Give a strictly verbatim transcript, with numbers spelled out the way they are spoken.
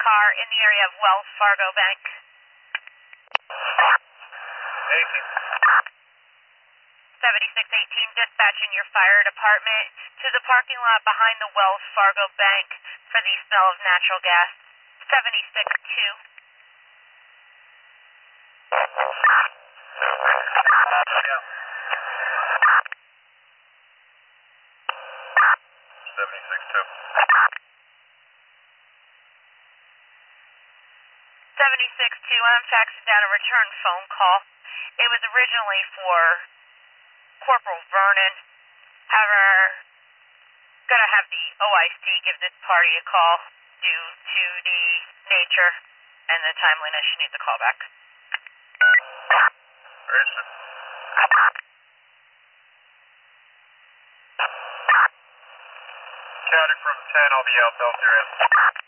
car in the area of Wells Fargo Bank. eighteen. seventy-six eighteen, dispatching your fire department to the parking lot behind the Wells Fargo Bank for the smell of natural gas. seventy-six two. Yeah. seventy-six two. seventy-six two, I'm faxing down a return phone call. It was originally for Corporal Vernon. However, gonna have the O I C give this party a call due to the nature and the timeliness. She needs a call back. Register. Counting from ten, I'll be out, Belfair.